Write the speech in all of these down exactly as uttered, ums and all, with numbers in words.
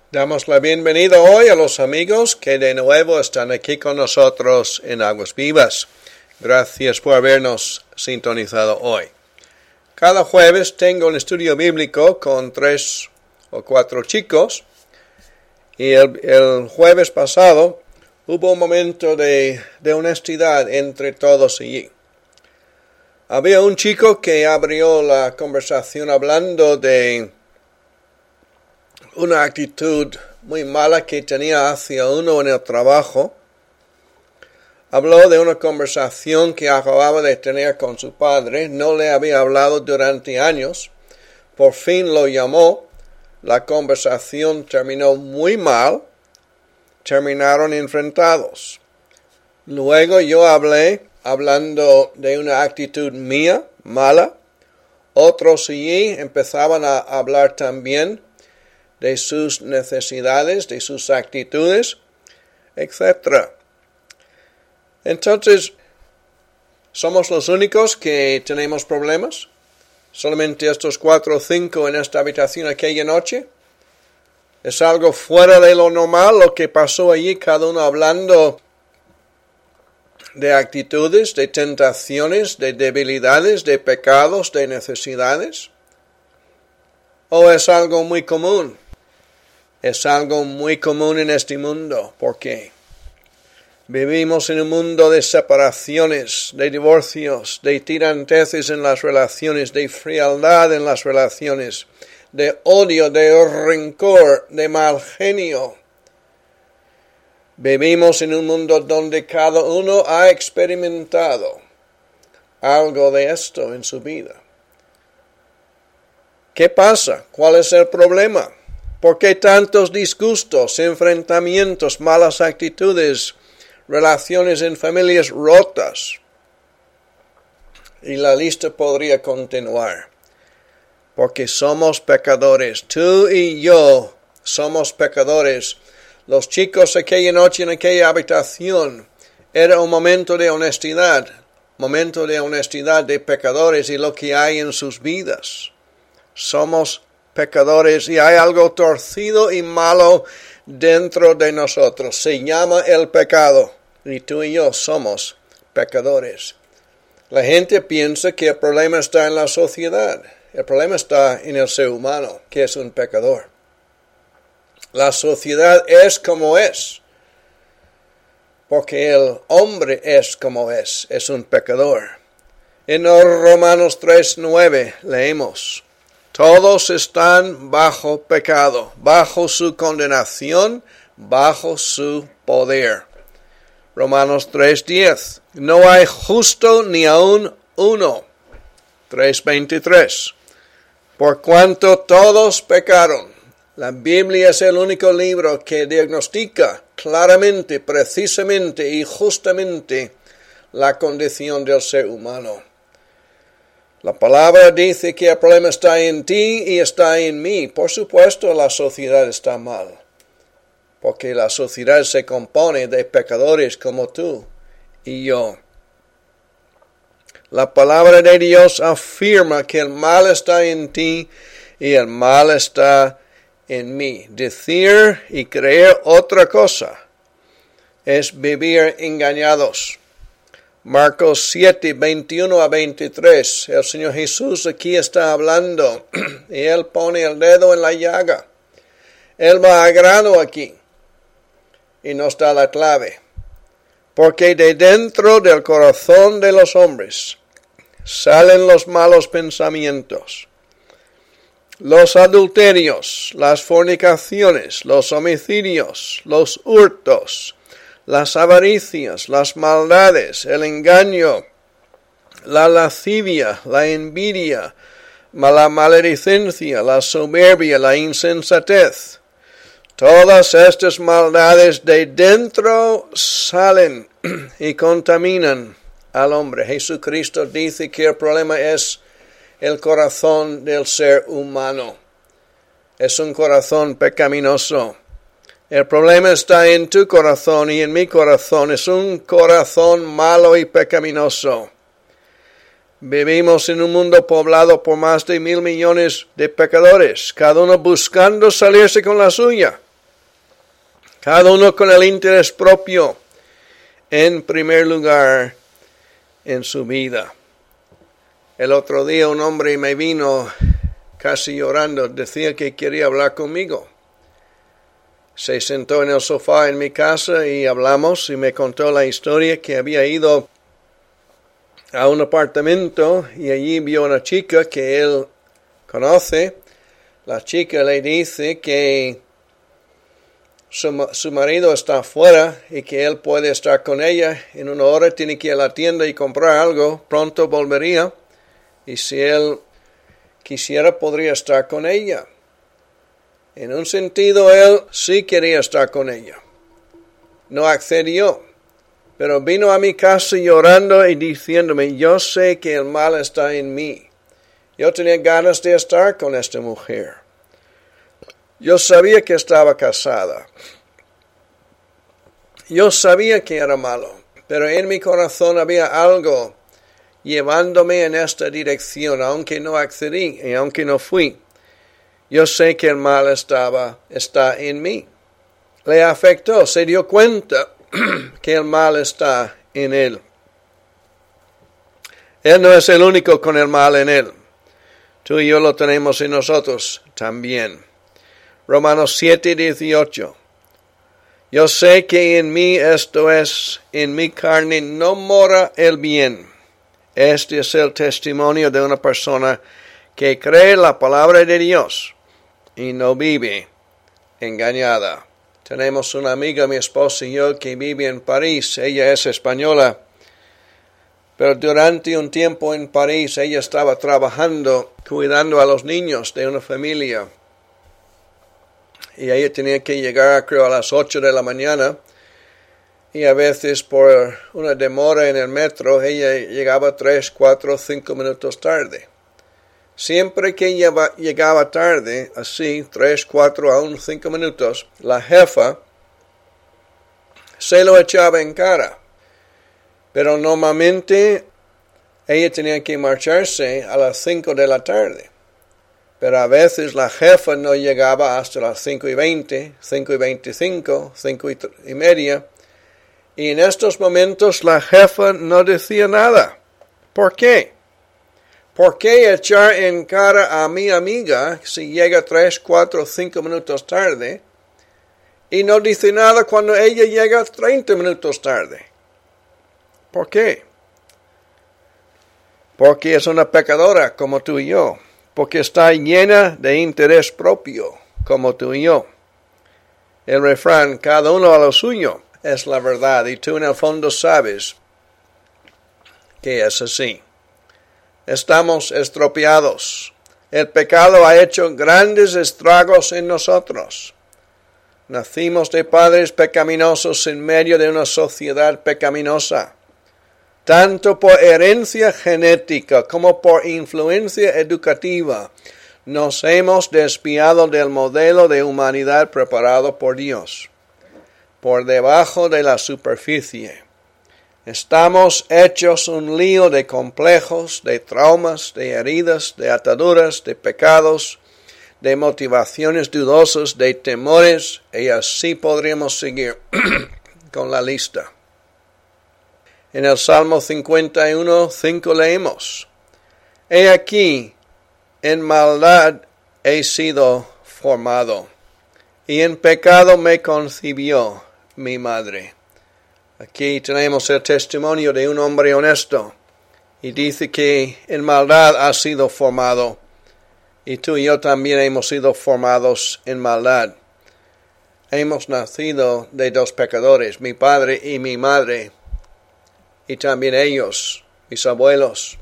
Damos la bienvenida hoy a los amigos que de nuevo están aquí con nosotros en Aguas Vivas. Gracias por habernos sintonizado hoy. Cada jueves tengo un estudio bíblico con tres o cuatro chicos y el, el jueves pasado hubo un momento de, de honestidad entre todos allí. Había un chico que abrió la conversación hablando de una actitud muy mala que tenía hacia uno en el trabajo. Habló de una conversación que acababa de tener con su padre. No le había hablado durante años. Por fin lo llamó. La conversación terminó muy mal. Terminaron enfrentados. Luego yo hablé, hablando de una actitud mía, mala. Otros allí empezaban a hablar también de sus necesidades, de sus actitudes, etcétera. Entonces, ¿somos los únicos que tenemos problemas? ¿Solamente estos cuatro o cinco en esta habitación aquella noche? ¿Es algo fuera de lo normal lo que pasó allí, cada uno hablando de actitudes, de tentaciones, de debilidades, de pecados, de necesidades? ¿O es algo muy común? Es algo muy común en este mundo. ¿Por qué? Vivimos en un mundo de separaciones, de divorcios, de tiranteces en las relaciones, de frialdad en las relaciones, de odio, de rencor, de mal genio. Vivimos en un mundo donde cada uno ha experimentado algo de esto en su vida. ¿Qué pasa? ¿Cuál es el problema? ¿Por qué tantos disgustos, enfrentamientos, malas actitudes, relaciones en familias rotas? Y la lista podría continuar. Porque somos pecadores. Tú y yo somos pecadores. Los chicos aquella noche en aquella habitación era un momento de honestidad. Momento de honestidad de pecadores y lo que hay en sus vidas. Somos pecadores y hay algo torcido y malo dentro de nosotros. Se llama el pecado y tú y yo somos pecadores. La gente piensa que el problema está en la sociedad. El problema está en el ser humano, que es un pecador. La sociedad es como es, porque el hombre es como es, es un pecador. En Romanos tres nueve leemos: todos están bajo pecado, bajo su condenación, bajo su poder. Romanos tres diez. No hay justo ni aun uno. tres veintitrés. Por cuanto todos pecaron. La Biblia es el único libro que diagnostica claramente, precisamente y justamente la condición del ser humano. La palabra dice que el problema está en ti y está en mí. Por supuesto, la sociedad está mal, porque la sociedad se compone de pecadores como tú y yo. La palabra de Dios afirma que el mal está en ti y el mal está en mí. Decir y creer otra cosa es vivir engañados. Marcos siete, veintiuno a veintitrés. El Señor Jesús aquí está hablando y Él pone el dedo en la llaga. Él va a grano aquí y nos da la clave. Porque de dentro del corazón de los hombres salen los malos pensamientos, los adulterios, las fornicaciones, los homicidios, los hurtos, las avaricias, las maldades, el engaño, la lascivia, la envidia, la maledicencia, la soberbia, la insensatez. Todas estas maldades de dentro salen y contaminan al hombre. Jesucristo dice que el problema es el corazón del ser humano. Es un corazón pecaminoso. El problema está en tu corazón y en mi corazón. Es un corazón malo y pecaminoso. Vivimos en un mundo poblado por más de mil millones de pecadores, cada uno buscando salirse con la suya. Cada uno con el interés propio en primer lugar en su vida. El otro día un hombre me vino casi llorando, decía que quería hablar conmigo. Se sentó en el sofá en mi casa y hablamos y me contó la historia que había ido a un apartamento y allí vio una chica que él conoce. La chica le dice que su, su marido está afuera y que él puede estar con ella. En una hora tiene que ir a la tienda y comprar algo. Pronto volvería. Y si él quisiera, podría estar con ella. En un sentido, él sí quería estar con ella. No accedió. Pero vino a mi casa llorando y diciéndome, yo sé que el mal está en mí. Yo tenía ganas de estar con esta mujer. Yo sabía que estaba casada. Yo sabía que era malo. Pero en mi corazón había algo llevándome en esta dirección, aunque no accedí y aunque no fui. Yo sé que el mal estaba, está en mí. Le afectó, se dio cuenta que el mal está en él. Él no es el único con el mal en él. Tú y yo lo tenemos en nosotros también. Romanos siete, dieciocho. Yo sé que en mí, esto es, en mi carne, no mora el bien. Este es el testimonio de una persona que cree la palabra de Dios y no vive engañada. Tenemos una amiga, mi esposa y yo, que vive en París. Ella es española. Pero durante un tiempo en París, ella estaba trabajando, cuidando a los niños de una familia. Y ella tenía que llegar, creo, a las ocho de la mañana. Y a veces, por una demora en el metro, ella llegaba tres, cuatro, cinco minutos tarde. Siempre que ella llegaba tarde, así, tres, cuatro, aún cinco minutos, la jefa se lo echaba en cara. Pero normalmente ella tenía que marcharse a las cinco de la tarde. Pero a veces la jefa no llegaba hasta las cinco y veinte, cinco y veinticinco, cinco y media. Y en estos momentos la jefa no decía nada. ¿Por qué? ¿Por qué echar en cara a mi amiga si llega tres, cuatro, cinco minutos tarde y no dice nada cuando ella llega treinta minutos tarde? ¿Por qué? Porque es una pecadora como tú y yo. Porque está llena de interés propio como tú y yo. El refrán, cada uno a lo suyo, es la verdad. Y tú en el fondo sabes que es así. Estamos estropeados. El pecado ha hecho grandes estragos en nosotros. Nacimos de padres pecaminosos en medio de una sociedad pecaminosa. Tanto por herencia genética como por influencia educativa, nos hemos desviado del modelo de humanidad preparado por Dios. Por debajo de la superficie. Estamos hechos un lío de complejos, de traumas, de heridas, de ataduras, de pecados, de motivaciones dudosas, de temores, y así podríamos seguir con la lista. En el Salmo cincuenta y uno, cinco leemos, He aquí, en maldad he sido formado, y en pecado me concibió mi madre. Aquí tenemos el testimonio de un hombre honesto, y dice que en maldad ha sido formado, y tú y yo también hemos sido formados en maldad. Hemos nacido de dos pecadores, mi padre y mi madre, y también ellos, mis abuelos.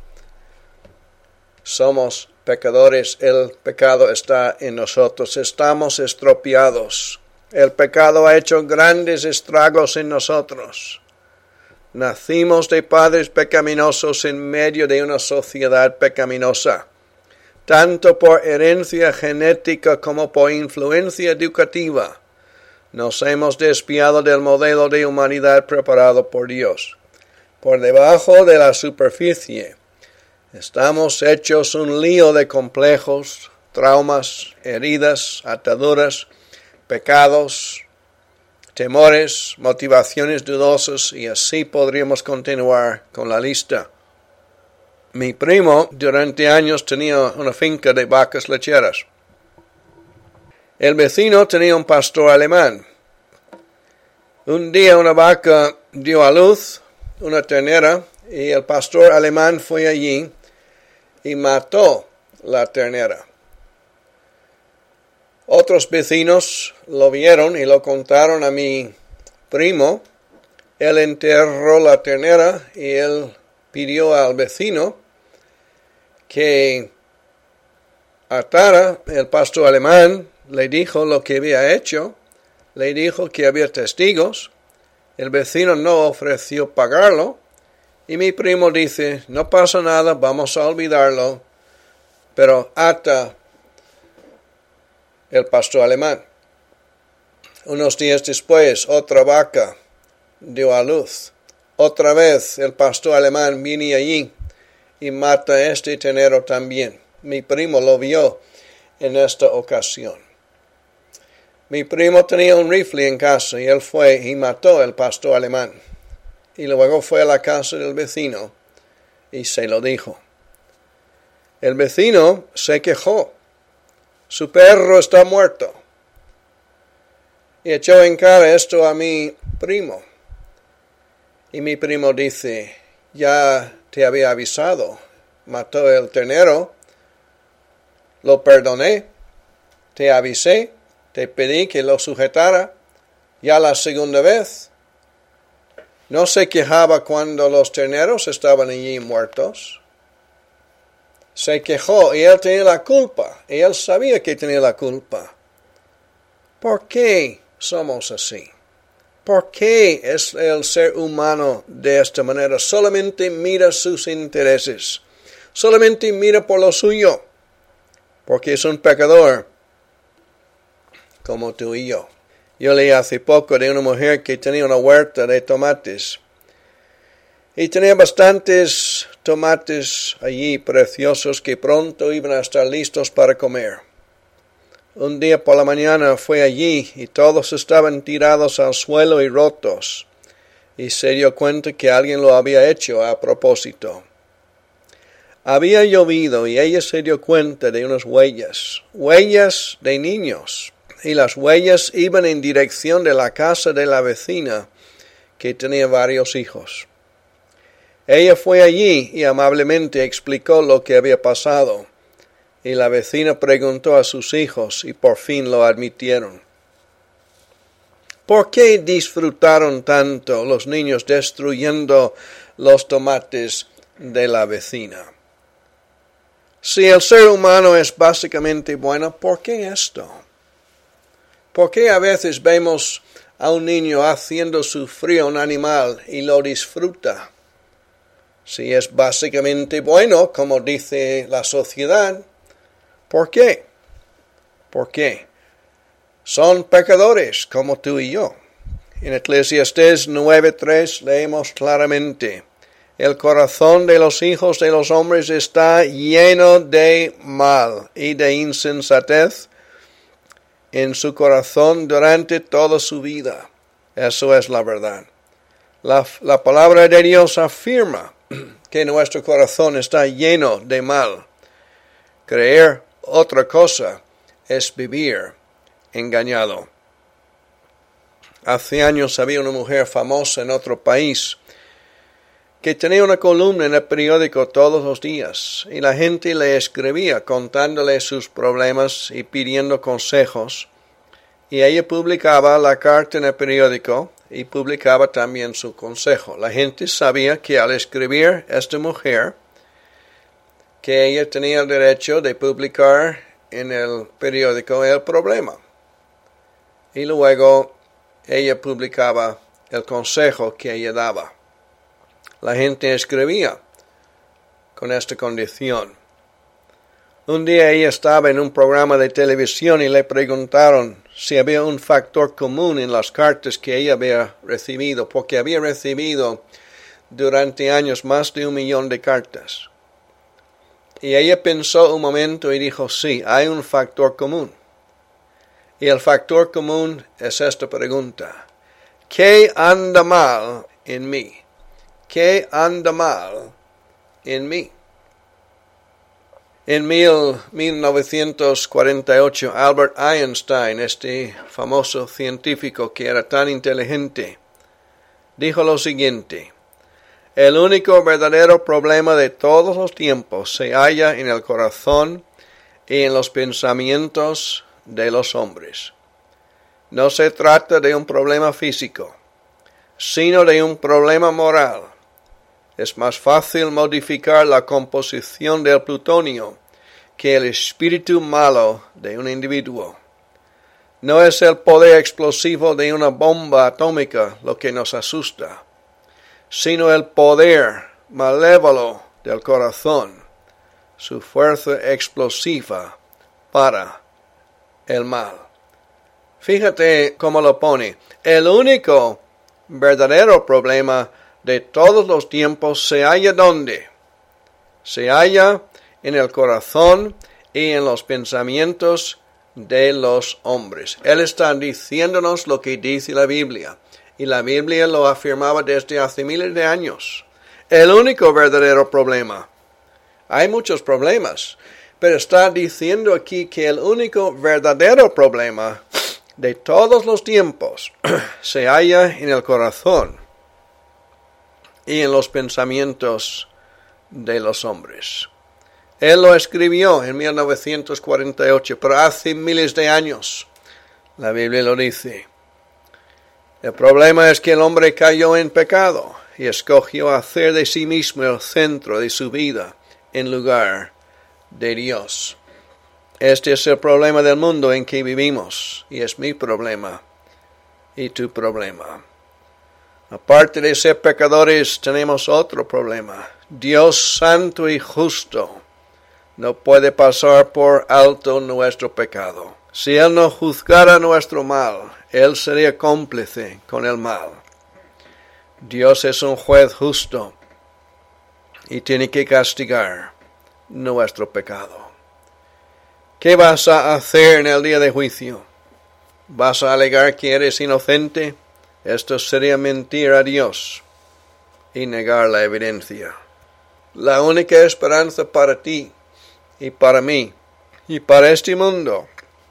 Somos pecadores, el pecado está en nosotros, estamos estropeados. El pecado ha hecho grandes estragos en nosotros. Nacimos de padres pecaminosos en medio de una sociedad pecaminosa, tanto por herencia genética como por influencia educativa. Nos hemos desviado del modelo de humanidad preparado por Dios. Por debajo de la superficie, estamos hechos un lío de complejos, traumas, heridas, ataduras, pecados, temores, motivaciones dudosas y así podríamos continuar con la lista. Mi primo durante años tenía una finca de vacas lecheras. El vecino tenía un pastor alemán. Un día una vaca dio a luz una ternera y el pastor alemán fue allí y mató la ternera. Otros vecinos lo vieron y lo contaron a mi primo. Él enterró la ternera y él pidió al vecino que atara. El pastor alemán le dijo lo que había hecho, le dijo que había testigos. El vecino no ofreció pagarlo y mi primo dice, no pasa nada, vamos a olvidarlo, pero ata el pastor alemán. Unos días después, otra vaca dio a luz. Otra vez el pastor alemán viene allí y mata a este ternero también. Mi primo lo vio en esta ocasión. Mi primo tenía un rifle en casa y él fue y mató al pastor alemán. Y luego fue a la casa del vecino y se lo dijo. El vecino se quejó. Su perro está muerto. Y echó en cara esto a mi primo. Y mi primo dice, ya te había avisado. Mató el ternero. Lo perdoné. Te avisé. Te pedí que lo sujetara. Ya la segunda vez. No se quejaba cuando los terneros estaban allí muertos. Se quejó y él tenía la culpa. Y él sabía que tenía la culpa. ¿Por qué somos así? ¿Por qué es el ser humano de esta manera? Solamente mira sus intereses. Solamente mira por lo suyo. Porque es un pecador como tú y yo. Yo leí hace poco de una mujer que tenía una huerta de tomates. Y tenía bastantes tomates allí preciosos que pronto iban a estar listos para comer. Un día por la mañana fue allí y todos estaban tirados al suelo y rotos. Y se dio cuenta que alguien lo había hecho a propósito. Había llovido y ella se dio cuenta de unas huellas. Huellas de niños. Y las huellas iban en dirección de la casa de la vecina que tenía varios hijos. Ella fue allí y amablemente explicó lo que había pasado. Y la vecina preguntó a sus hijos y por fin lo admitieron. ¿Por qué disfrutaron tanto los niños destruyendo los tomates de la vecina? Si el ser humano es básicamente bueno, ¿por qué esto? ¿Por qué a veces vemos a un niño haciendo sufrir a un animal y lo disfruta? Si es básicamente bueno, como dice la sociedad, ¿por qué? ¿Por qué? Son pecadores como tú y yo. En Eclesiastés nueve tres leemos claramente, el corazón de los hijos de los hombres está lleno de mal y de insensatez en su corazón durante toda su vida. Eso es la verdad. La, la palabra de Dios afirma que nuestro corazón está lleno de mal. Creer otra cosa es vivir engañado. Hace años había una mujer famosa en otro país que tenía una columna en el periódico todos los días y la gente le escribía contándole sus problemas y pidiendo consejos y ella publicaba la carta en el periódico y publicaba también su consejo. La gente sabía que al escribir esta mujer que ella tenía el derecho de publicar en el periódico el problema y luego ella publicaba el consejo que ella daba. La gente escribía con esta condición. Un día ella estaba en un programa de televisión y le preguntaron si había un factor común en las cartas que ella había recibido, porque había recibido durante años más de un millón de cartas. Y ella pensó un momento y dijo, sí, hay un factor común. Y el factor común es esta pregunta. ¿Qué anda mal en mí? ¿Qué anda mal en mí? En mil novecientos cuarenta y ocho, Albert Einstein, este famoso científico que era tan inteligente, dijo lo siguiente: el único verdadero problema de todos los tiempos se halla en el corazón y en los pensamientos de los hombres. No se trata de un problema físico, sino de un problema moral. Es más fácil modificar la composición del plutonio que el espíritu malo de un individuo. No es el poder explosivo de una bomba atómica lo que nos asusta, sino el poder malévolo del corazón, su fuerza explosiva para el mal. Fíjate cómo lo pone. El único verdadero problema de todos los tiempos se halla ¿dónde? Se halla en el corazón y en los pensamientos de los hombres. Él está diciéndonos lo que dice la Biblia, y la Biblia lo afirmaba desde hace miles de años. El único verdadero problema. Hay muchos problemas, pero está diciendo aquí que el único verdadero problema de todos los tiempos se halla en el corazón y en los pensamientos de los hombres. Él lo escribió en mil novecientos cuarenta y ocho, pero hace miles de años. La Biblia lo dice. El problema es que el hombre cayó en pecado y escogió hacer de sí mismo el centro de su vida en lugar de Dios. Este es el problema del mundo en que vivimos, y es mi problema y tu problema. Aparte de ser pecadores, tenemos otro problema. Dios santo y justo no puede pasar por alto nuestro pecado. Si Él no juzgara nuestro mal, Él sería cómplice con el mal. Dios es un juez justo y tiene que castigar nuestro pecado. ¿Qué vas a hacer en el día de juicio? ¿Vas a alegar que eres inocente? Esto sería mentir a Dios y negar la evidencia. La única esperanza para ti y para mí y para este mundo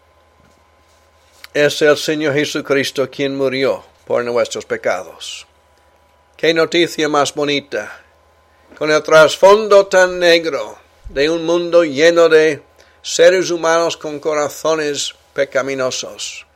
es el Señor Jesucristo, quien murió por nuestros pecados. ¡Qué noticia más bonita! Con el trasfondo tan negro de un mundo lleno de seres humanos con corazones pecaminosos.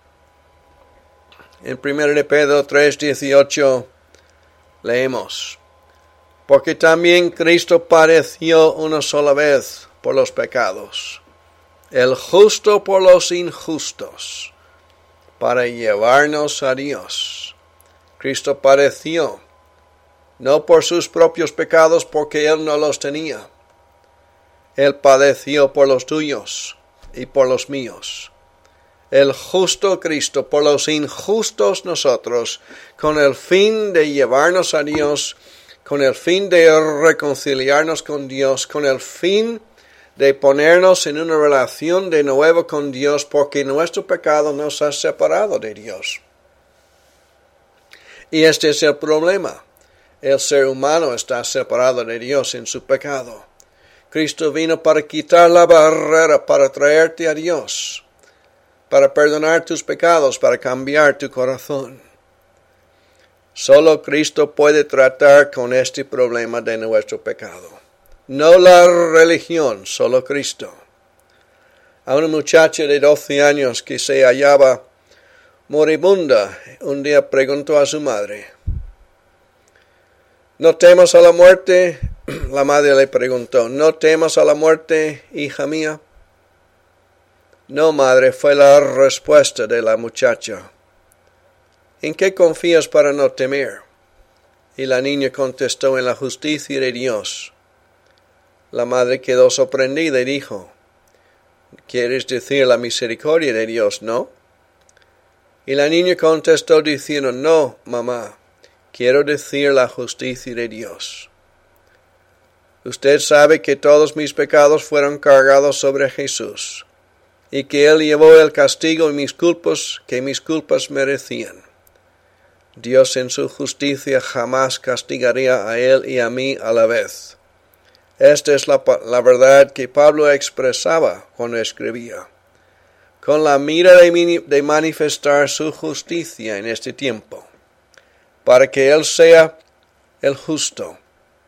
En primero de Pedro tres dieciocho leemos: porque también Cristo padeció una sola vez por los pecados, el justo por los injustos, para llevarnos a Dios. Cristo padeció, no por sus propios pecados, porque Él no los tenía. Él padeció por los tuyos y por los míos. El justo Cristo por los injustos nosotros, con el fin de llevarnos a Dios, con el fin de reconciliarnos con Dios, con el fin de ponernos en una relación de nuevo con Dios, porque nuestro pecado nos ha separado de Dios. Y este es el problema. El ser humano está separado de Dios en su pecado. Cristo vino para quitar la barrera, para traerte a Dios, para perdonar tus pecados, para cambiar tu corazón. Solo Cristo puede tratar con este problema de nuestro pecado. No la religión, solo Cristo. A una muchacha de doce años que se hallaba moribunda, un día preguntó a su madre: ¿no temas a la muerte? La madre le preguntó: ¿no temas a la muerte, hija mía? No, madre, fue la respuesta de la muchacha. ¿En qué confías para no temer? Y la niña contestó: en la justicia de Dios. La madre quedó sorprendida y dijo: ¿quieres decir la misericordia de Dios, no? Y la niña contestó diciendo: no, mamá, quiero decir la justicia de Dios. Usted sabe que todos mis pecados fueron cargados sobre Jesús, y que Él llevó el castigo y mis culpas que mis culpas merecían. Dios en su justicia jamás castigaría a él y a mí a la vez. Esta es la, la verdad que Pablo expresaba cuando escribía, con la mira de, de manifestar su justicia en este tiempo, para que él sea el justo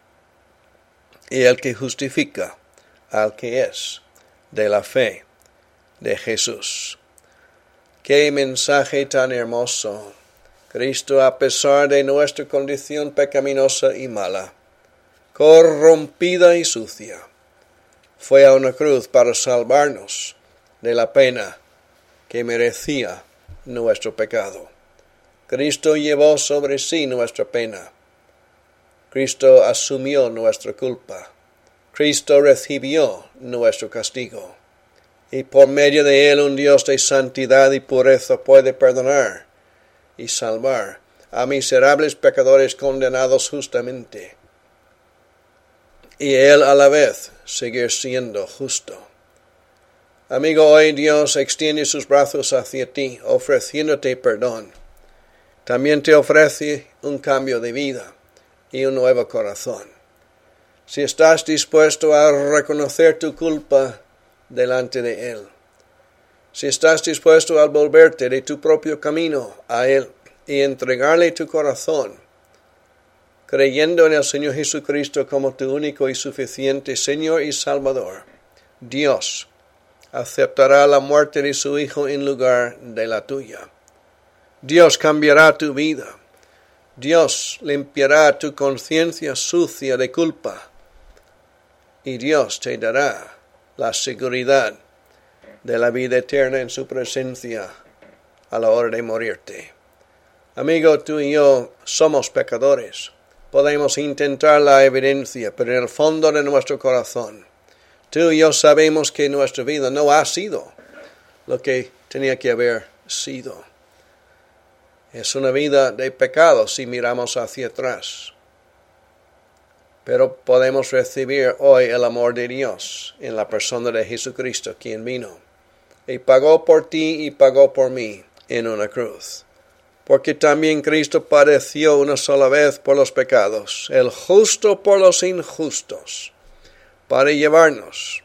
y el que justifica al que es de la fe de Jesús. ¡Qué mensaje tan hermoso! Cristo, a pesar de nuestra condición pecaminosa y mala, corrompida y sucia, fue a una cruz para salvarnos de la pena que merecía nuestro pecado. Cristo llevó sobre sí nuestra pena. Cristo asumió nuestra culpa. Cristo recibió nuestro castigo. Y por medio de él un Dios de santidad y pureza puede perdonar y salvar a miserables pecadores condenados justamente. Y él a la vez seguir siendo justo. Amigo, hoy Dios extiende sus brazos hacia ti, ofreciéndote perdón. También te ofrece un cambio de vida y un nuevo corazón. Si estás dispuesto a reconocer tu culpa delante de él, si estás dispuesto a volverte de tu propio camino a él y entregarle tu corazón, creyendo en el Señor Jesucristo como tu único y suficiente Señor y Salvador, Dios aceptará la muerte de su Hijo en lugar de la tuya. Dios cambiará tu vida. Dios limpiará tu conciencia sucia de culpa. Y Dios te dará la seguridad de la vida eterna en su presencia a la hora de morirte. Amigo, tú y yo somos pecadores. Podemos intentar la evidencia, pero en el fondo de nuestro corazón, tú y yo sabemos que nuestra vida no ha sido lo que tenía que haber sido. Es una vida de pecado si miramos hacia atrás. Pero podemos recibir hoy el amor de Dios en la persona de Jesucristo, quien vino y pagó por ti y pagó por mí en una cruz. Porque también Cristo padeció una sola vez por los pecados, el justo por los injustos, para llevarnos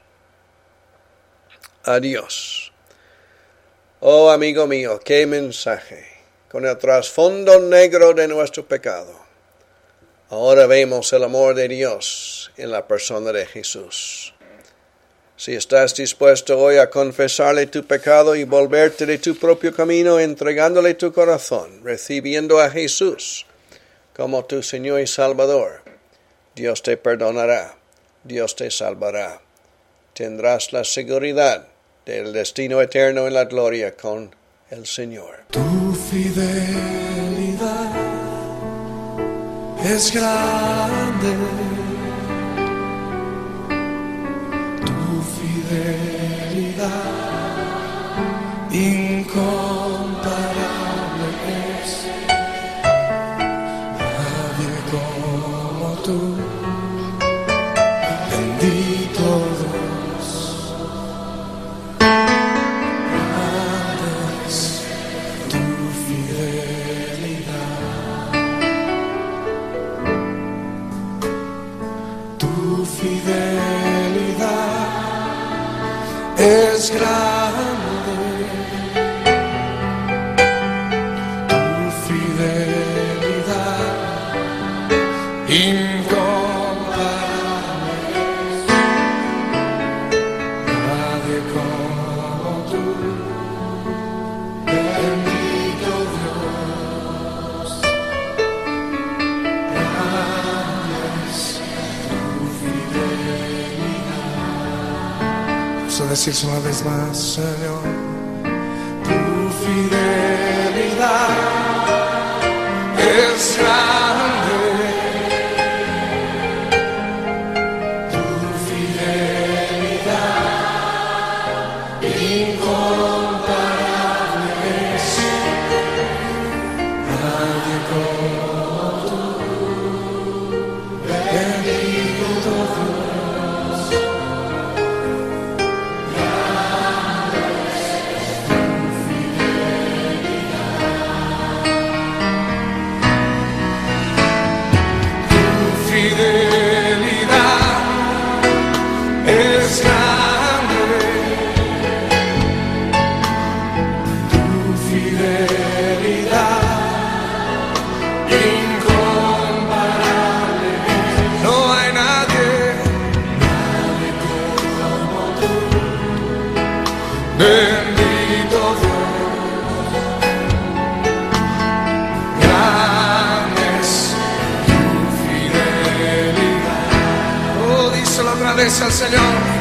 a Dios. Oh, amigo mío, qué mensaje, con el trasfondo negro de nuestro pecado. Ahora vemos el amor de Dios en la persona de Jesús. Si estás dispuesto hoy a confesarle tu pecado y volverte de tu propio camino, entregándole tu corazón, recibiendo a Jesús como tu Señor y Salvador, Dios te perdonará, Dios te salvará. Tendrás la seguridad del destino eterno en la gloria con el Señor. Tu fidelidad es grande. Fidelidad incomparable es, nadie como tú, bendito Dios. Grande es tu fidelidad, tu fidelidad es grande, tu fidelidad incomparable es, nadie como tú, bendito Dios. Grande es tu fidelidad. Vamos a decir una vez más, Señor, tu fidelidad es grande, tu fidelidad incomparable es, nadie como tú, bendito Dios. iglesia al Señor.